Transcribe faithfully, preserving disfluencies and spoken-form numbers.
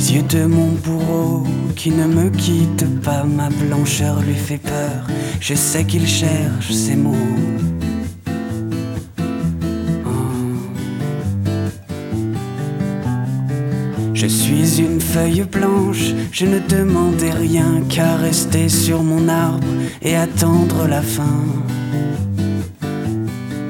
yeux de mon bourreau qui ne me quitte pas, ma blancheur lui fait peur. Je sais qu'il cherche ses mots. Je suis une feuille blanche, je ne demandais rien qu'à rester sur mon arbre et attendre la fin.